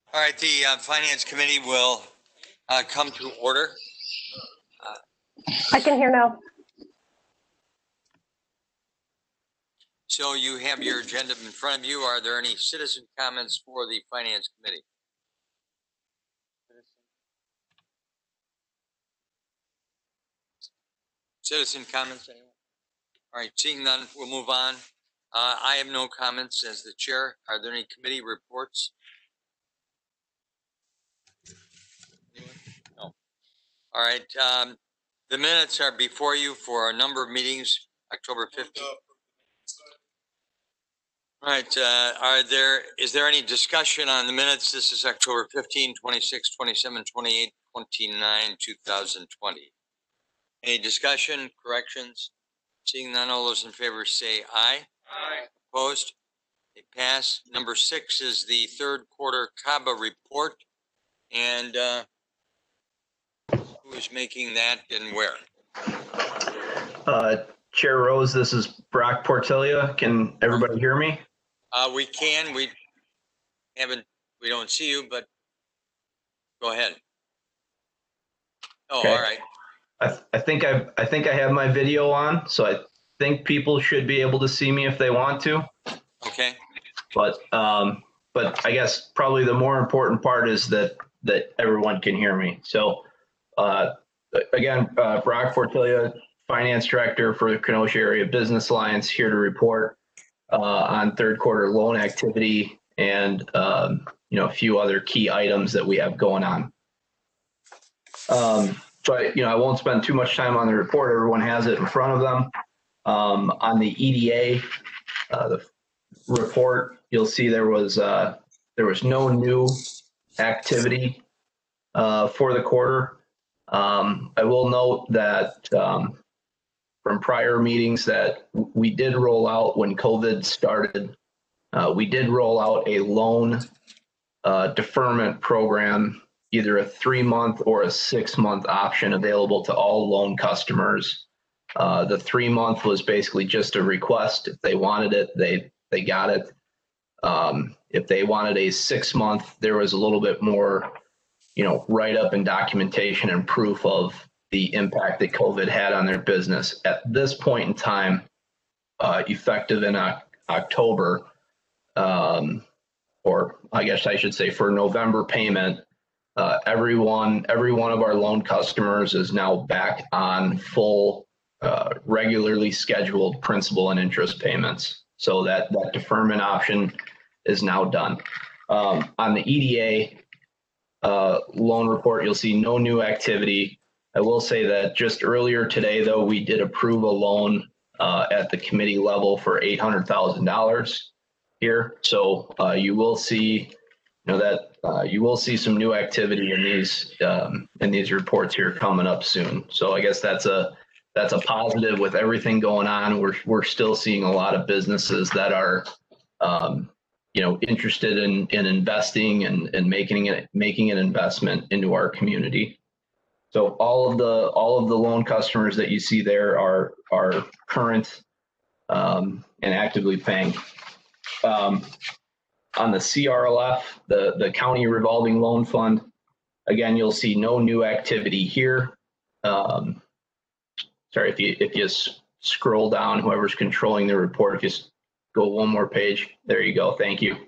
All right, the Finance Committee will come to order. I can hear now. So you have your agenda in front of you. Are there any citizen comments for the Finance Committee? Citizen comments, anyone? All right, seeing none, we'll move on. I have no comments as the chair. Are there any committee reports? No. All right, the minutes are before you for a number of meetings, October 15th. All right, is there any discussion on the minutes? This is October 15, 26, 27, 28, 29, 2020. Any discussion, corrections? Seeing none, all those in favor say aye. Aye. Opposed? They pass. Number 6 is the third quarter CABA report. And who is making that and where? Chair Rose, this is Brock Portilla. Can everybody hear me? We can. We don't see you, but go ahead. Oh, okay. All right. I think I have my video on, so I think people should be able to see me if they want to. Okay. But I guess probably the more important part is that everyone can hear me. So again, Brock Portilla, Finance Director for the Kenosha Area Business Alliance, here to report on third quarter loan activity and a few other key items that we have going on. So I won't spend too much time on the report. Everyone has it in front of them. On the EDA, the report, you'll see there was no new activity for the quarter. I will note that from prior meetings that we did roll out when COVID started, we did roll out a loan deferment program, either a 3-month or a 6-month option available to all loan customers. The 3-month was basically just a request. If they wanted it, they got it. If they wanted a 6-month, there was a little bit more, write-up and documentation and proof of the impact that COVID had on their business. At this point in time, effective in October, or I guess I should say for November payment, every one of our loan customers is now back on full, regularly scheduled principal and interest payments. So that deferment option is now done. On the EDA loan report, you'll see no new activity. I will say that just earlier today, though, we did approve a loan at the committee level for $800,000 here. So you will see, you will see some new activity in these reports here coming up soon. So I guess that's a positive with everything going on. We're still seeing a lot of businesses that are interested in investing and making an investment into our community. So all of the loan customers that you see there are current and actively paying. On the CRLF, the County Revolving Loan Fund, again, you'll see no new activity here. Sorry, if you scroll down, whoever's controlling the report, if you go one more page, there you go. Thank you.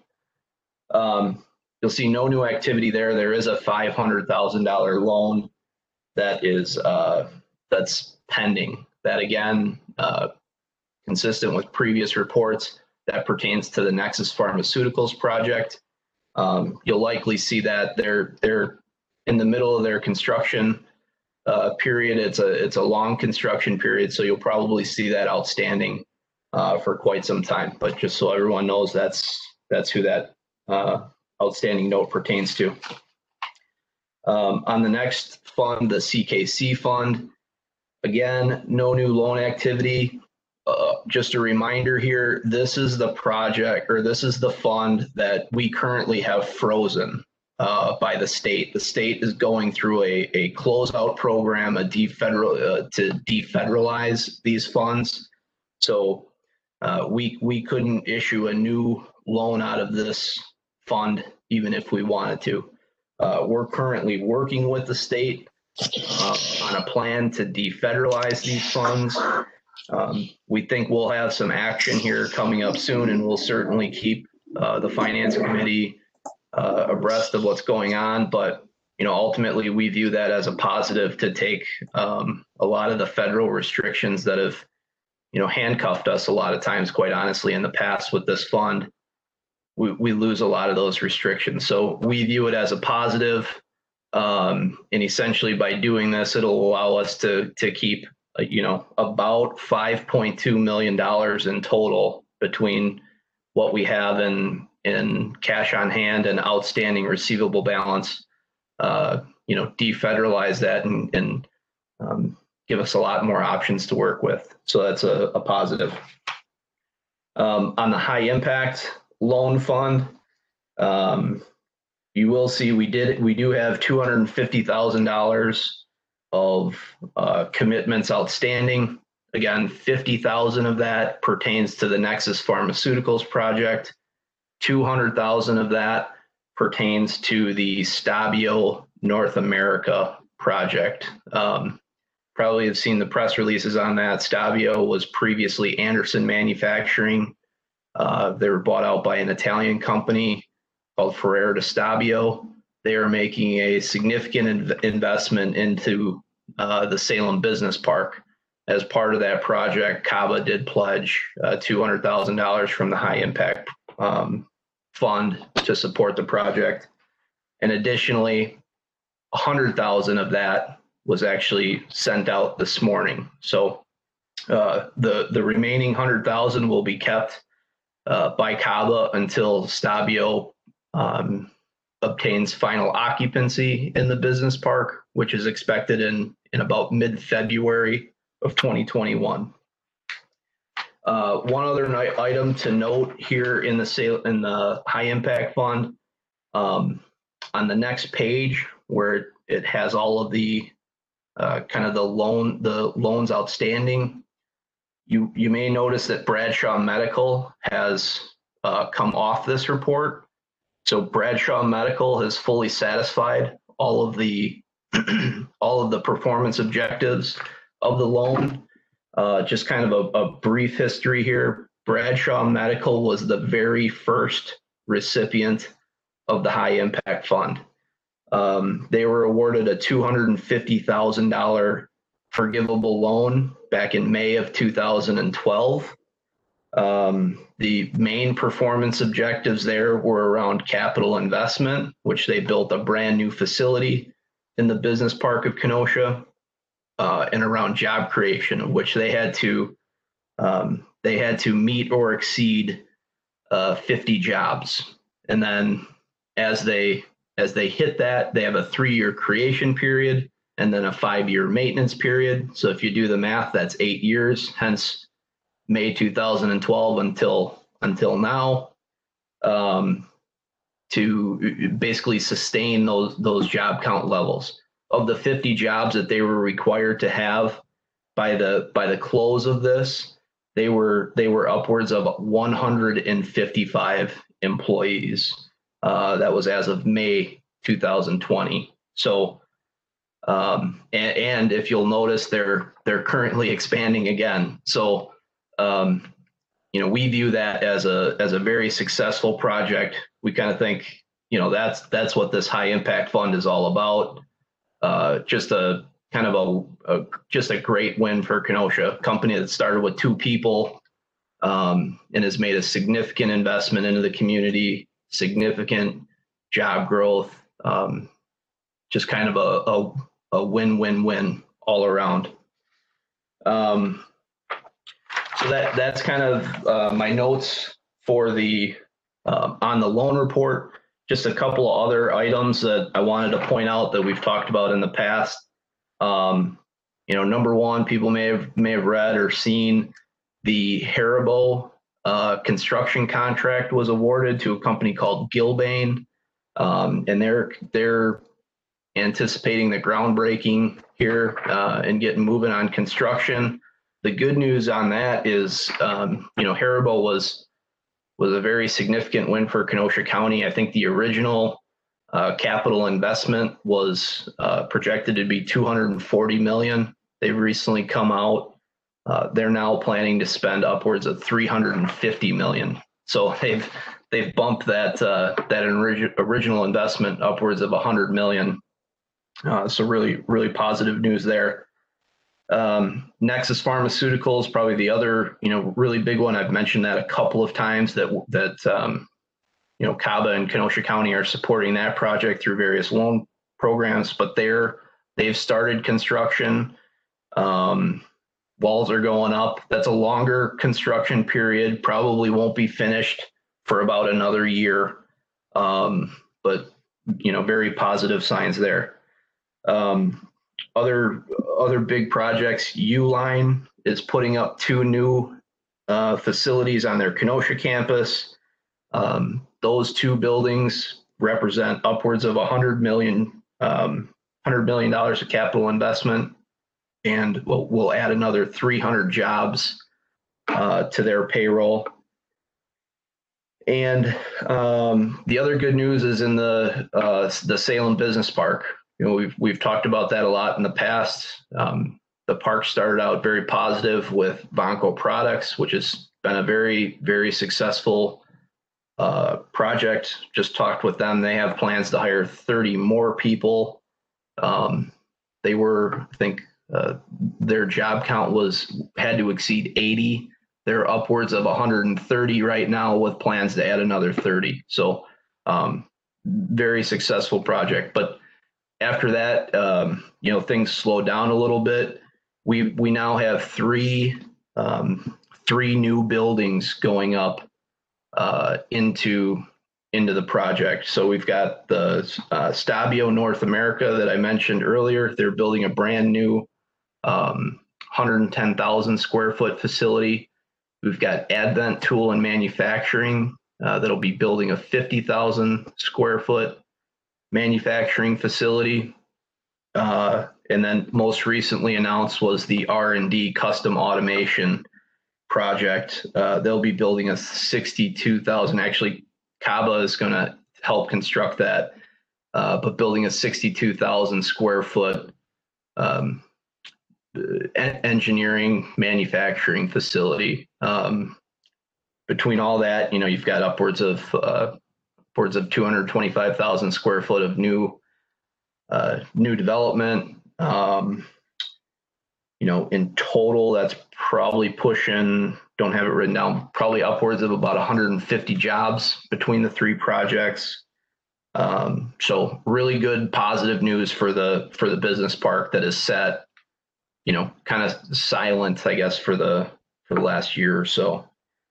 You'll see no new activity there. There is a $500,000 loan that is that's pending. That again, consistent with previous reports, that pertains to the Nexus Pharmaceuticals project. You'll likely see that they're in the middle of their construction period. It's a long construction period, so you'll probably see that outstanding for quite some time. But just so everyone knows, that's who that outstanding note pertains to. On the next fund, the CKC fund, again, no new loan activity. Just a reminder here, this is the project, or this is the fund that we currently have frozen by the state. The state is going through a closeout program, to defederalize these funds. So we couldn't issue a new loan out of this fund even if we wanted to. We're currently working with the state on a plan to defederalize these funds. We think we'll have some action here coming up soon, and we'll certainly keep the finance committee abreast of what's going on. But ultimately, we view that as a positive to take a lot of the federal restrictions that have handcuffed us a lot of times, quite honestly, in the past with this fund. We lose a lot of those restrictions. So we view it as a positive. And essentially by doing this, it'll allow us to keep, about $5.2 million in total between what we have in cash on hand and outstanding receivable balance, defederalize that and give us a lot more options to work with. So that's a positive. On the high impact loan fund, you will see we do have $250,000 of commitments outstanding. Again, 50,000 of that pertains to the Nexus Pharmaceuticals project. 200,000 of that pertains to the Stabio North America project. Probably have seen the press releases on that. Stabio was previously Anderson Manufacturing. They were bought out by an Italian company called Ferrer de Stabio. They are making a significant investment into the Salem Business Park. As part of that project, CABA did pledge $200,000 from the High Impact Fund to support the project. And additionally, 100,000 of that was actually sent out this morning. So the remaining 100,000 will be kept by CABA until Stabio obtains final occupancy in the business park, which is expected in about mid-February of 2021. One other item to note here in the High Impact Fund, on the next page where it has all of the kind of the loans outstanding, you may notice that Bradshaw Medical has come off this report. So Bradshaw Medical has fully satisfied all of the performance objectives of the loan. Just kind of a brief history here. Bradshaw Medical was the very first recipient of the High Impact Fund. They were awarded a $250,000 forgivable loan back in May of 2012. The main performance objectives there were around capital investment, which they built a brand new facility in the business park of Kenosha, and around job creation, of which they had to meet or exceed 50 jobs. And then as they hit that, they have a 3-year creation period and then a 5-year maintenance period. So if you do the math, that's 8 years, hence May 2012 until now, to basically sustain those job count levels. Of the 50 jobs that they were required to have by the close of this, they were upwards of 155 employees. That was as of May 2020. So, and if you'll notice, they're currently expanding again. So, we view that as a very successful project. We kind of think, that's what this High Impact Fund is all about. Just a kind of just a great win for Kenosha, a company that started with 2 people, and has made a significant investment into the community, significant job growth, just kind of a win-win-win all around. So that's kind of my notes for the on the loan report. Just a couple of other items that I wanted to point out that we've talked about in the past. Number one, people may have read or seen the Haribo construction contract was awarded to a company called Gilbane, and they're anticipating the groundbreaking here and getting moving on construction. The good news on that is, Haribo was was a very significant win for Kenosha County. I think the original capital investment was projected to be $240 million. They've recently come out. They're now planning to spend upwards of $350 million. So they've bumped that original investment upwards of $100 million. So really positive news there. Nexus Pharmaceuticals, probably the other, really big one. I've mentioned that a couple of times that CABA and Kenosha County are supporting that project through various loan programs, but they've started construction. Walls are going up. That's a longer construction period, probably won't be finished for about another year. But very positive signs there. Other big projects, Uline is putting up 2 new facilities on their Kenosha campus. Those 2 buildings represent upwards of $100 million of capital investment, and we'll add another 300 jobs to their payroll. And the other good news is in the Salem Business Park. We've talked about that a lot in the past. The park started out very positive with Vonco Products, which has been a very, very successful project. Just talked with them. They have plans to hire 30 more people. They were, I think, their job count had to exceed 80. They're upwards of 130 right now with plans to add another 30. So very successful project. But after that, things slowed down a little bit. We now have three new buildings going up into the project. So we've got the Stabio North America that I mentioned earlier. They're building a brand new 110,000 square foot facility. We've got Advent Tool and Manufacturing that'll be building a 50,000 square foot manufacturing facility. And then most recently announced was the R&D Custom Automation project. They'll be building a 62,000, actually CABA is going to help construct that, but building a 62,000 square foot engineering manufacturing facility. Between all that, you've got upwards of 225,000 square foot of new development. In total, that's probably pushing, don't have it written down, probably upwards of about 150 jobs between the 3 projects. So really good positive news for the business park that is set, kind of silent, I guess, for the last year or so.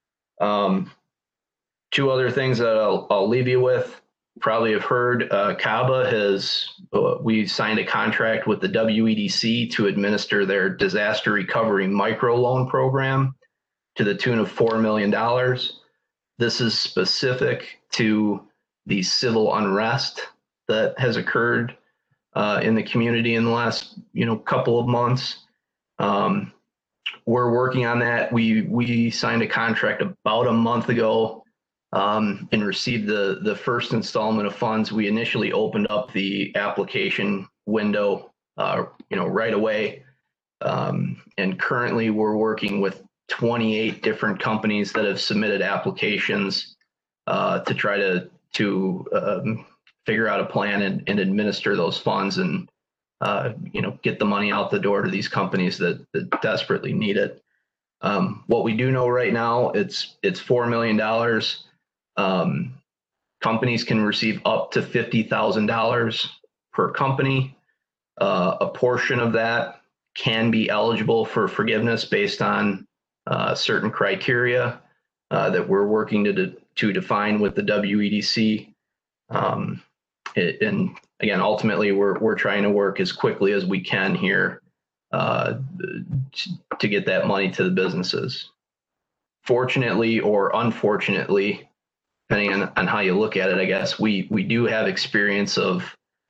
2 other things that I'll leave you with. Probably have heard CABA we signed a contract with the WEDC to administer their disaster recovery microloan program to the tune of $4 million. This is specific to the civil unrest that has occurred in the community in the last couple of months. We're working on that. We signed a contract about a month ago and received the first installment of funds. We initially opened up the application window right away, and currently we're working with 28 different companies that have submitted applications to try to figure out a plan and administer those funds and get the money out the door to these companies that desperately need it. What we do know right now, it's $4 million. Companies can receive up to $50,000 per company. A portion of that can be eligible for forgiveness based on certain criteria that we're working to define with the WEDC. And again, ultimately, we're trying to work as quickly as we can here to get that money to the businesses. Fortunately or unfortunately, depending on how you look at it, I guess, we do have experience of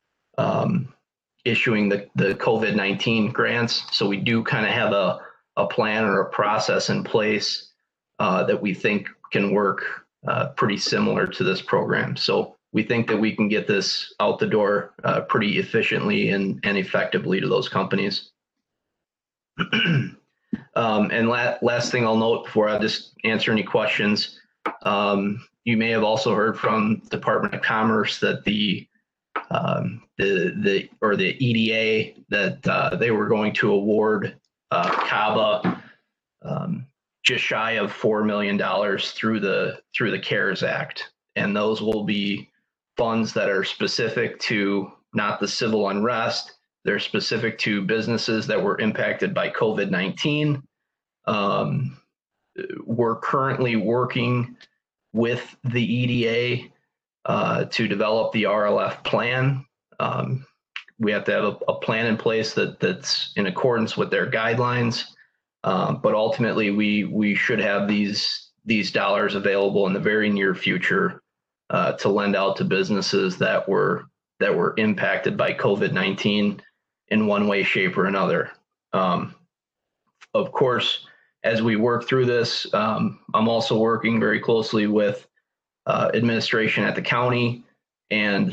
issuing the COVID-19 grants. So we do kind of have a plan or a process in place that we think can work pretty similar to this program. So we think that we can get this out the door pretty efficiently and effectively to those companies. And last thing I'll note before I just answer any questions, you may have also heard from Department of Commerce that the EDA that they were going to award CABA just shy of $4 million through the CARES Act, and those will be funds that are specific to not the civil unrest. They're specific to businesses that were impacted by COVID-19. We're currently working with the EDA to develop the RLF plan. We have to have a plan in place that's in accordance with their guidelines. But ultimately, we should have these dollars available in the very near future to lend out to businesses that were impacted by COVID-19 in one way, shape, or another. Of course, as we work through this, I'm also working very closely with administration at the county and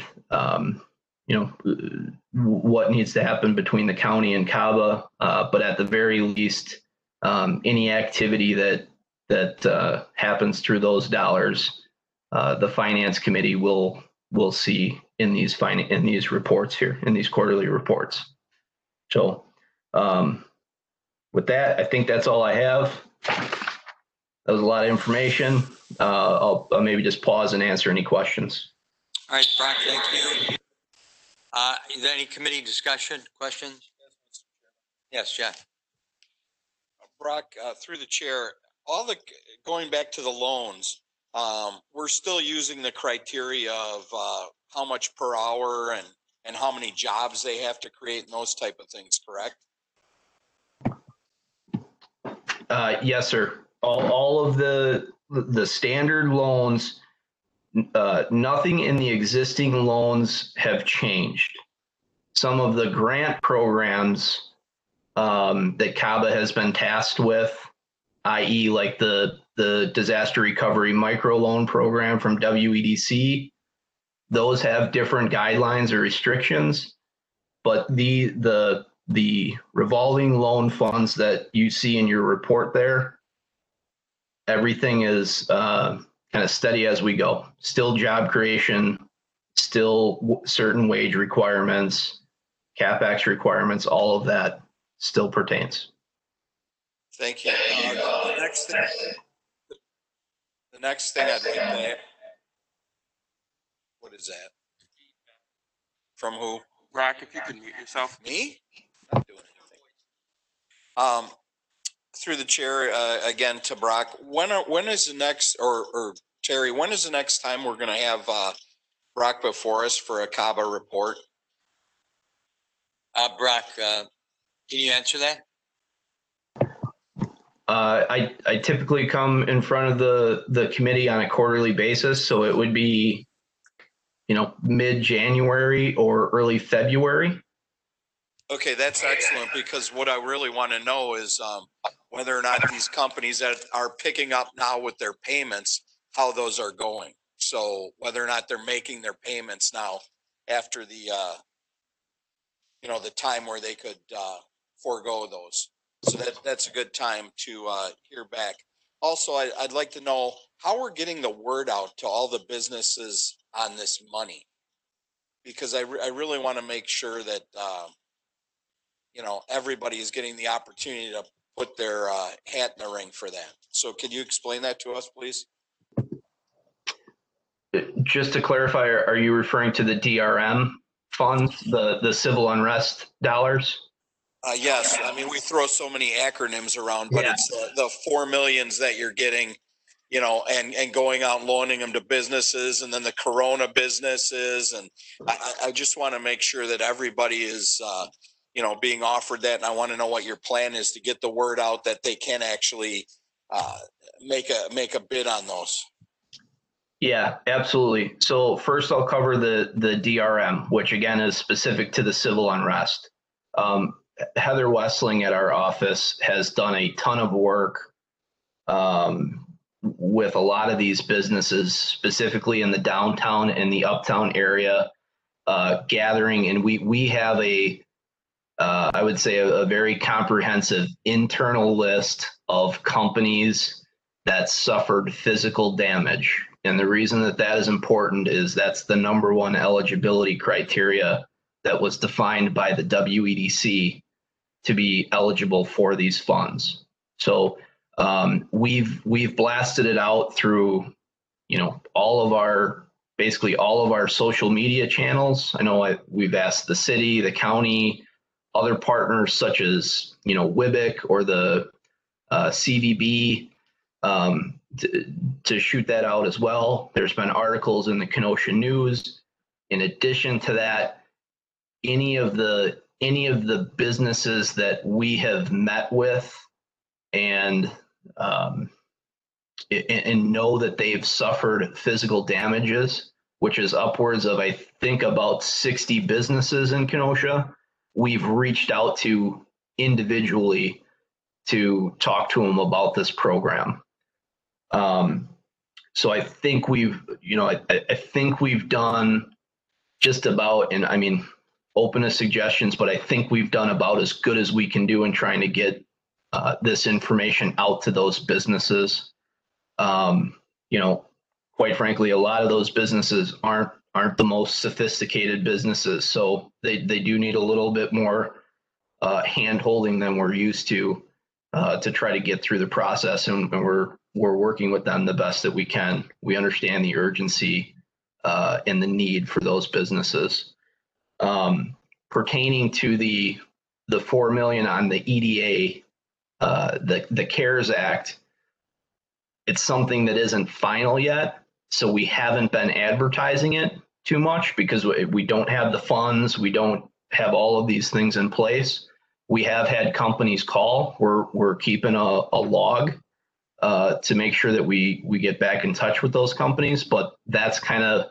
what needs to happen between the county and CABA. But at the very least, any activity that happens through those dollars, the finance committee will see in these reports here, in these quarterly reports. So with that, I think that's all I have. That was a lot of information. I'll maybe just pause and answer any questions. All right, Brock, thank you. Is there any committee discussion, questions? Yes, Jeff. Brock, through the chair, going back to the loans, we're still using the criteria of how much per hour and how many jobs they have to create and those type of things, correct? Yes, sir. All of the standard loans, nothing in the existing loans have changed. Some of the grant programs that CABA has been tasked with, i.e. like the disaster recovery microloan program from WEDC, those have different guidelines or restrictions, but the revolving loan funds that you see in your report there, everything is kind of steady as we go. Still job creation, still certain wage requirements, CapEx requirements, all of that still pertains. Thank you. The next thing I'd like to add, what is that? From who? Brock, if you could mute yourself. Me? Not doing anything. Through the chair, again to Brock, when is the next, or Terry, when is the next time we're going to have Brock before us for a CABA report? Brock, can you answer that? I typically come in front of the committee on a quarterly basis, so it would be, mid-January or early February. Okay, that's excellent, because what I really want to know is whether or not these companies that are picking up now with their payments, how those are going. So whether or not they're making their payments now after the the time where they could forego those. So that's a good time to hear back. Also, I'd like to know how we're getting the word out to all the businesses on this money, because I really want to make sure that everybody is getting the opportunity to put their hat in the ring for that. So can you explain that to us, please? Just to clarify, are you referring to the DRM funds, the civil unrest dollars? Yes. I mean, we throw so many acronyms around, but it's the 4 millions that you're getting, and going out and loaning them to businesses, and then the Corona businesses. And I just want to make sure that everybody is, being offered that. And I want to know what your plan is to get the word out that they can actually make a bid on those. Yeah, absolutely. So first I'll cover the DRM, which again is specific to the civil unrest. Heather Wessling at our office has done a ton of work with a lot of these businesses, specifically in the downtown and the uptown area, gathering, and we have I would say a very comprehensive internal list of companies that suffered physical damage. And the reason that that is important is that's the number one eligibility criteria that was defined by the WEDC to be eligible for these funds. So we've blasted it out through, basically all of our social media channels. I know we've asked the city, the county, other partners such as, WIBIC or the CVB to shoot that out as well. There's been articles in the Kenosha News. In addition to that, any of the businesses that we have met with and know that they've suffered physical damages, which is upwards of, I think, about 60 businesses in Kenosha, we've reached out to individually to talk to them about this program. So I think I think we've done just about, and I mean, open to suggestions, but I think we've done about as good as we can do in trying to get this information out to those businesses. Quite frankly, a lot of those businesses aren't the most sophisticated businesses, so they do need a little bit more hand holding than we're used to try to get through the process, and we're working with them the best that we can. We understand the urgency and the need for those businesses. Pertaining to the $4 million on the EDA, the CARES Act, it's something that isn't final yet, so we haven't been advertising it too much because we don't have the funds, we don't have all of these things in place. We have had companies call. We're keeping a log to make sure that we get back in touch with those companies, but that's kind of,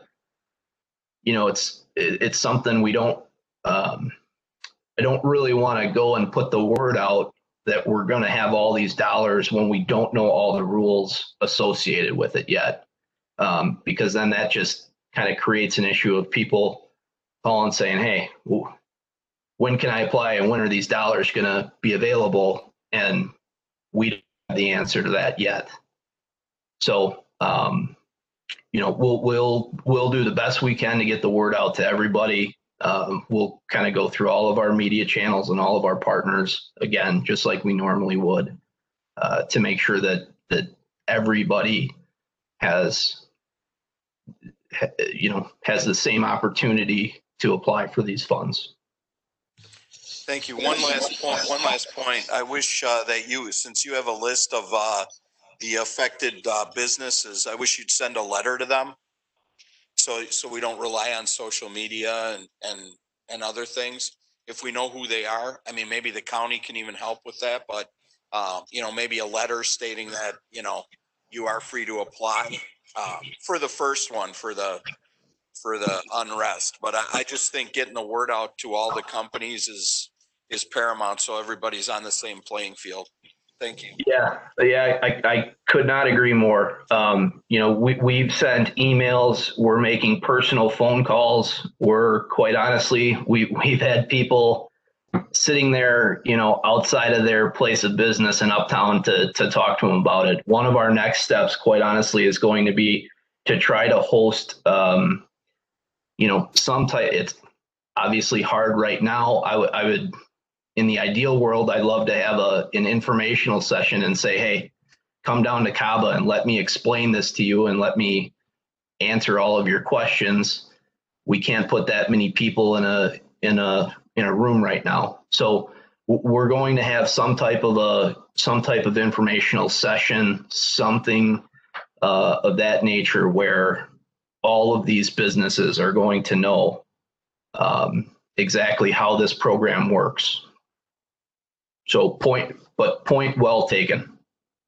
it's something we don't. I don't really want to go and put the word out that we're going to have all these dollars when we don't know all the rules associated with it yet, because then that just kind of creates an issue of people calling saying, hey, when can I apply and when are these dollars going to be available? And we don't have the answer to that yet. So, we'll do the best we can to get the word out to everybody. We'll kind of go through all of our media channels and all of our partners again, just like we normally would, to make sure that everybody has the same opportunity to apply for these funds. Thank you. One last point. I wish that since you have a list of the affected businesses, I wish you'd send a letter to them. So we don't rely on social media and other things. If we know who they are, I mean, maybe the county can even help with that, but maybe a letter stating that, you are free to apply for the first one, for the unrest. But I just think getting the word out to all the companies is paramount, so everybody's on the same playing field. Thank you. Yeah, I could not agree more. We've sent emails, we're making personal phone calls. Quite honestly, we've had people sitting there, outside of their place of business in Uptown to talk to them about it. One of our next steps, quite honestly, is going to be to try to host, some type. It's obviously hard right now. I would. In the ideal world, I'd love to have an informational session and say, hey, come down to CABA and let me explain this to you and let me answer all of your questions. We can't put that many people in a room right now. So we're going to have some type of informational session, something of that nature where all of these businesses are going to know exactly how this program works. So point well taken.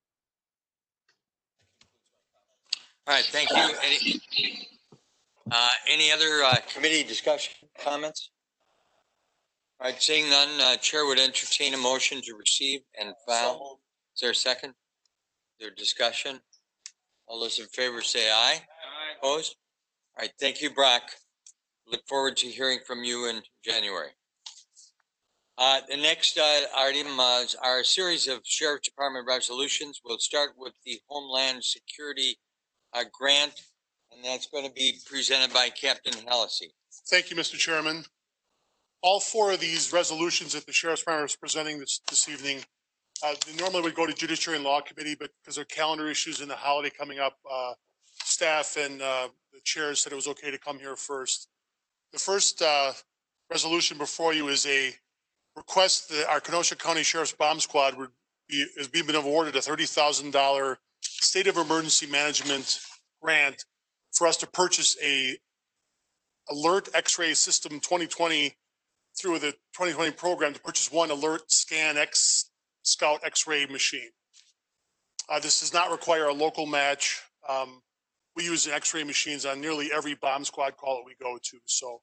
All right, thank you. Any other committee discussion, comments? All right, seeing none, Chair would entertain a motion to receive and file. Is there a second? Is there discussion? All those in favor say aye. Opposed? All right, thank you, Brock. Look forward to hearing from you in January. The next item are a series of Sheriff Department resolutions. We'll start with the Homeland Security grant, and that's going to be presented by Captain Hallisey. Thank you, Mr. Chairman. All four of these resolutions that the Sheriff's Department is presenting this evening, they normally would go to Judiciary and Law Committee, but because of calendar issues and the holiday coming up, staff and the chairs said it was okay to come here first. The first resolution before you is a request that our Kenosha County Sheriff's Bomb Squad has been awarded a $30,000 State of Emergency Management grant for us to purchase a Alert X-ray System 2020 through the 2020 program to purchase one Alert Scan X Scout X-ray machine. This does not require a local match. We use X-ray machines on nearly every bomb squad call that we go to. So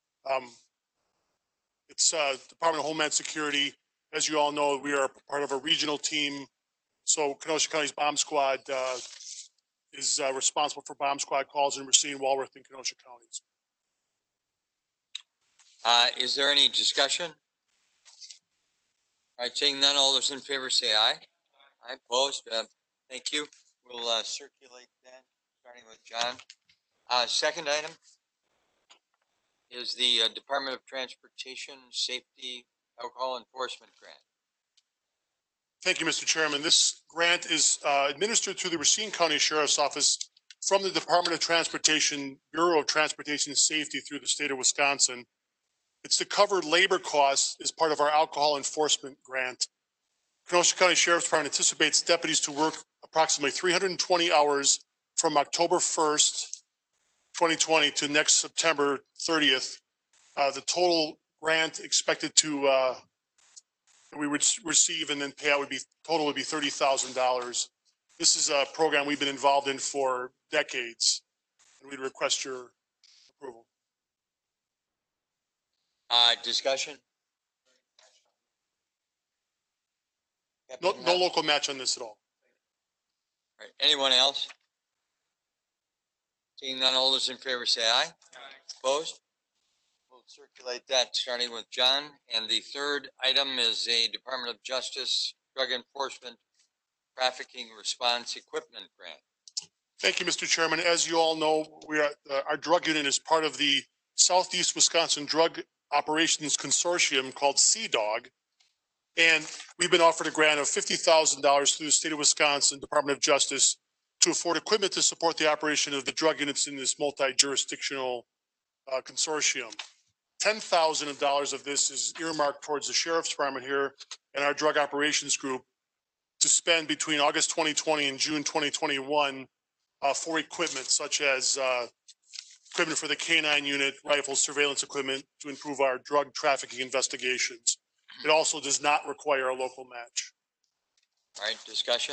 it's Department of Homeland Security. As you all know, we are part of a regional team. So Kenosha County's bomb squad is responsible for bomb squad calls in Racine, Walworth, and Kenosha counties. Is there any discussion? All right, seeing none, all those in favor say aye. Aye, opposed. Thank you. We'll circulate that, starting with John. Second item is the Department of Transportation Safety Alcohol Enforcement Grant. Thank you, Mr. Chairman. This grant is administered through the Racine County Sheriff's Office from the Department of Transportation, Bureau of Transportation Safety through the state of Wisconsin. It's to cover labor costs as part of our alcohol enforcement grant. Kenosha County Sheriff's Department anticipates deputies to work approximately 320 hours from October 1st, 2020 to next September 30th. The total grant expected to we would receive and then pay out would be $30,000. This is a program we've been involved in for decades, and we'd request your approval. Discussion? No local match on this at all. All right, anyone else? Seeing none, all those in favor say aye. Opposed? We'll circulate that, starting with John. And the third item is a Department of Justice Drug Enforcement Trafficking Response Equipment Grant. Thank you, Mr. Chairman. As you all know, we are our drug unit is part of the Southeast Wisconsin Drug Operations Consortium called CDOG. And we've been offered a grant of $50,000 through the state of Wisconsin Department of Justice to afford equipment to support the operation of the drug units in this multi-jurisdictional consortium. $10,000 of this is earmarked towards the Sheriff's Department here and our drug operations group to spend between August 2020 and June 2021 for equipment such as equipment for the K9 unit, rifles, surveillance equipment to improve our drug trafficking investigations. It also does not require a local match. All right, discussion?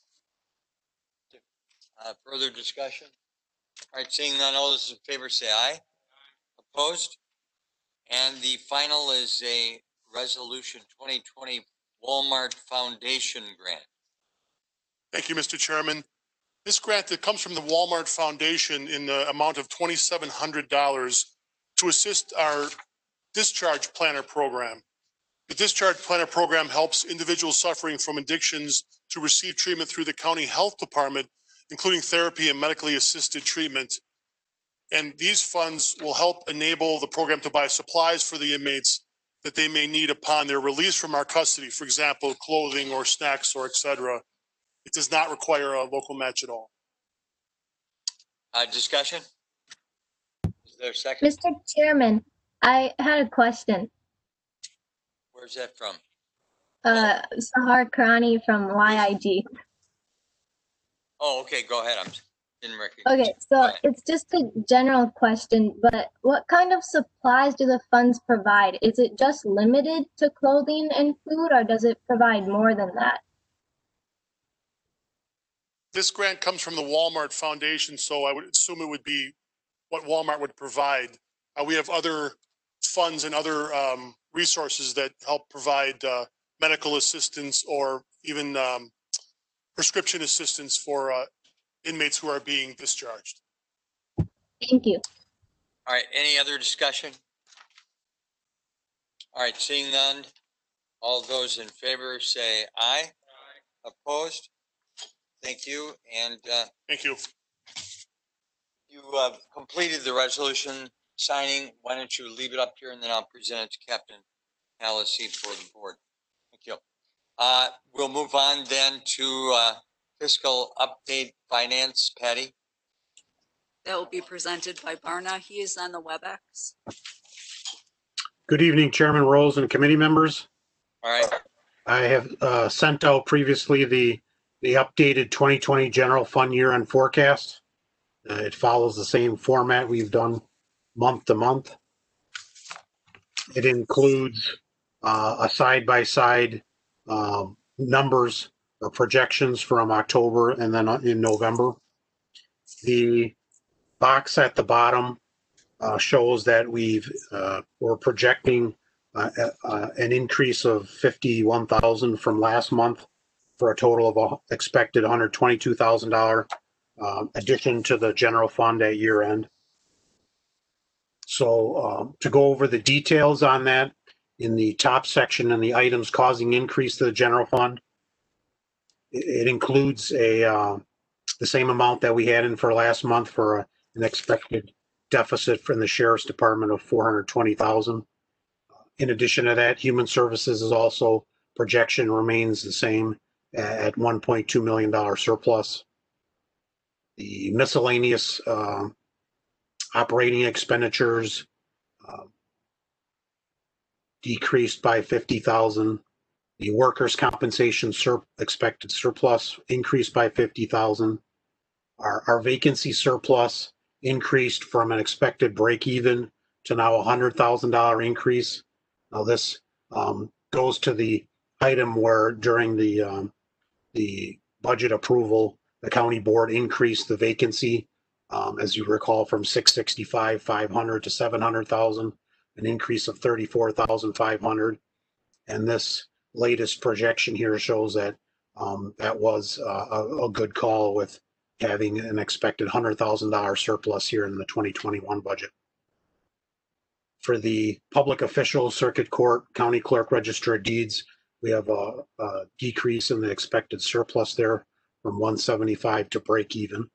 Further discussion? All right, seeing none, all those in favor say aye. Opposed? And the final is a resolution 2020 Walmart Foundation grant. Thank you, Mr. Chairman. This grant that comes from the Walmart Foundation in the amount of $2,700 to assist our discharge planner program. The discharge planner program helps individuals suffering from addictions to receive treatment through the county health department, including therapy and medically assisted treatment. And these funds will help enable the program to buy supplies for the inmates that they may need upon their release from our custody, for example, clothing or snacks or et cetera. It does not require a local match at all. Discussion? Is there a second? Mr. Chairman, I had a question. Where's that from? Sahar Karani from YIG. Oh, okay, go ahead. Didn't recognize. Okay, so it's just a general question, but what kind of supplies do the funds provide? Is it just limited to clothing and food, or does it provide more than that? This grant comes from the Walmart Foundation, so I would assume it would be what Walmart would provide. We have other funds and other resources that help provide medical assistance or even prescription assistance for inmates who are being discharged. Thank you. All right, any other discussion? All right, seeing none, all those in favor say aye. Opposed? Thank you. And Thank you. you completed the resolution signing. Why don't you leave it up here and then I'll present it to Captain Hallisey for the board. Thank you. We'll move on then to fiscal update finance. Patty? That will be presented by Barna. He is on the WebEx. Good evening, Chairman Rose and committee members. All right. I have sent out previously the updated 2020 general fund year-end forecast. It follows the same format we've done month to month. It includes a side-by-side numbers or projections from October and then in November. The box at the bottom shows that we're projecting an increase of 51,000 from last month for a total of a expected $122,000 addition to the general fund at year end. So to go over the details on that, in the top section and the items causing increase to the general fund, it includes the same amount that we had in for last month for an expected deficit from the Sheriff's Department of 420,000. In addition to that, Human Services is also projection remains the same at $1.2 million surplus. The miscellaneous operating expenditures decreased by 50,000. The workers' compensation expected surplus increased by 50,000. Our vacancy surplus increased from an expected break even to now $100,000 increase. Now this goes to the item where during the budget approval, the county board increased the vacancy, as you recall, from 665,500 to 700,000, an increase of 34,500. And this latest projection here shows that that was a good call with having an expected $100,000 surplus here in the 2021 budget. For the public official, circuit court, county clerk, register of deeds, we have a decrease in the expected surplus there from 175 to break even.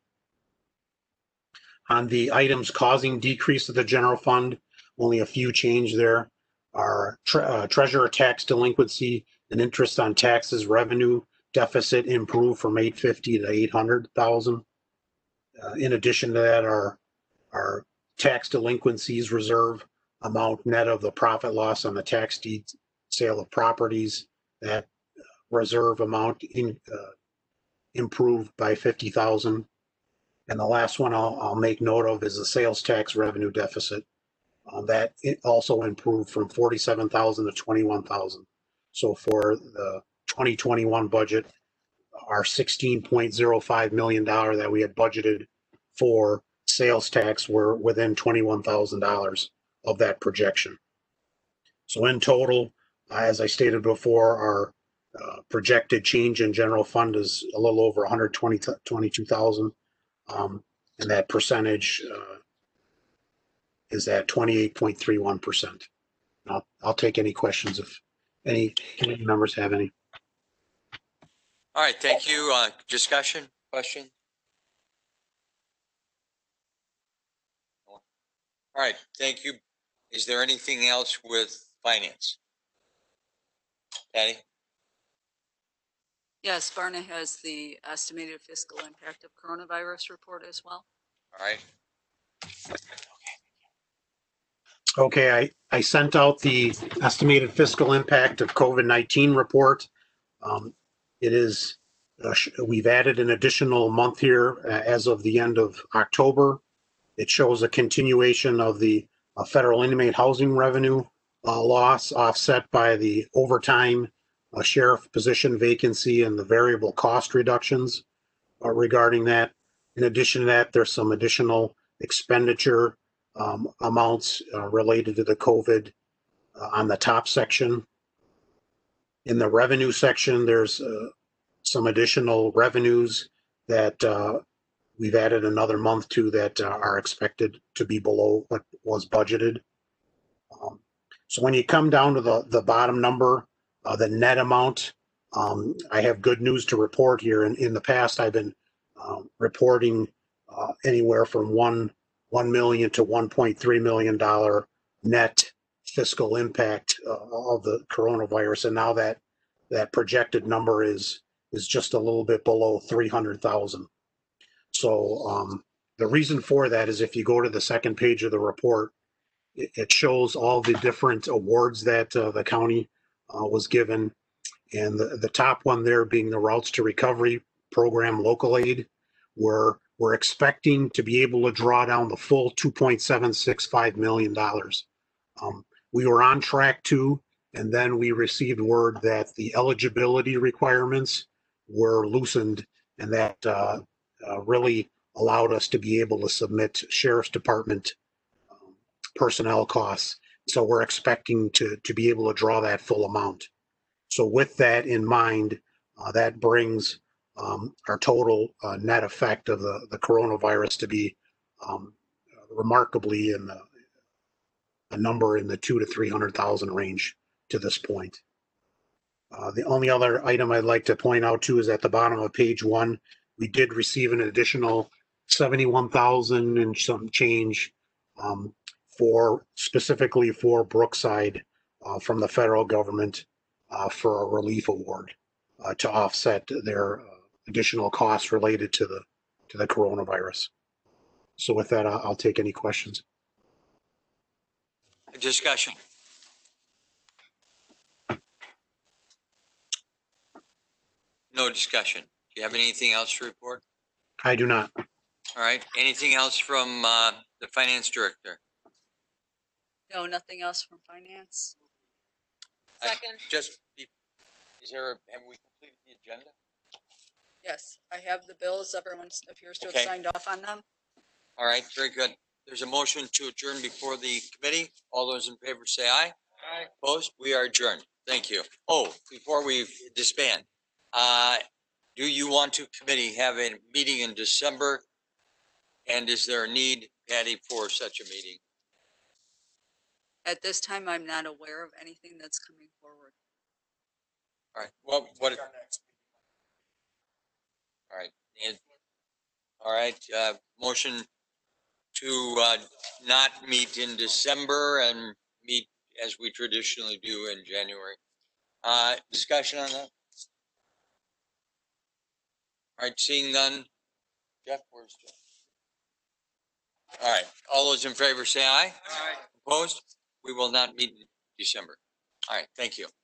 On the items causing decrease of the general fund, only a few change there. Our treasurer tax delinquency and interest on taxes revenue deficit improved from 850 to 800,000. In addition to that, our tax delinquencies reserve amount net of the profit loss on the tax deed sale of properties, that reserve amount improved by 50,000. And the last one I'll make note of is the sales tax revenue deficit. That it also improved from 47,000 to 21,000. So for the 2021 budget, our $16.05 million that we had budgeted for sales tax were within $21,000 of that projection. So in total, as I stated before, our projected change in general fund is a little over 122,000, and that percentage is at 28.31%. I'll take any questions if any committee members have any. All right, thank you. Discussion, question? All right, thank you. Is there anything else with finance? Patty? Yes, Barna has the estimated fiscal impact of coronavirus report as well. All right. Okay, I sent out the estimated fiscal impact of COVID-19 report. It is, we've added an additional month here as of the end of October. It shows a continuation of the federal inmate housing revenue loss offset by the overtime sheriff position vacancy and the variable cost reductions regarding that. In addition to that, there's some additional expenditure amounts related to the COVID on the top section. In the revenue section, there's some additional revenues that We've added another month too that are expected to be below what was budgeted. So when you come down to the bottom number, the net amount, I have good news to report here. In the past, I've been reporting anywhere from $1 million to $1.3 million net fiscal impact of the coronavirus, and now that projected number is just a little bit below 300,000. So the reason for that is if you go to the second page of the report, it shows all the different awards that the county was given, and the top one there being the Routes to Recovery Program local aid, where we're expecting to be able to draw down the full $2.765 million. We were on track to, and then we received word that the eligibility requirements were loosened, and that really allowed us to be able to submit Sheriff's Department personnel costs. So we're expecting to be able to draw that full amount. So with that in mind, that brings our total net effect of the coronavirus to be remarkably in a number in the 200,000 to 300,000 range to this point. The only other item I'd like to point out too is at the bottom of page 1, we did receive an additional 71,000 and some change specifically for Brookside from the federal government for a relief award to offset their additional costs related to the coronavirus. So with that, I'll take any questions. Discussion. No discussion. Do you have anything else to report? I do not. All right. Anything else from the finance director? No, nothing else from finance. Second. Have we completed the agenda? Yes, I have the bills. Everyone appears to have Okay. signed off on them. All right, very good. There's a motion to adjourn before the committee. All those in favor say aye. Aye. Opposed? We are adjourned. Thank you. Oh, before we disband, do you want to committee have a meeting in December? And is there a need, Patty, for such a meeting? At this time, I'm not aware of anything that's coming forward. All right. Well, what? All right. And, all right. Motion to not meet in December and meet as we traditionally do in January. Discussion on that? All right. Seeing none. Jeff, where's Jeff? All right. All those in favor say aye. Aye. Opposed? We will not meet in December. All right. Thank you.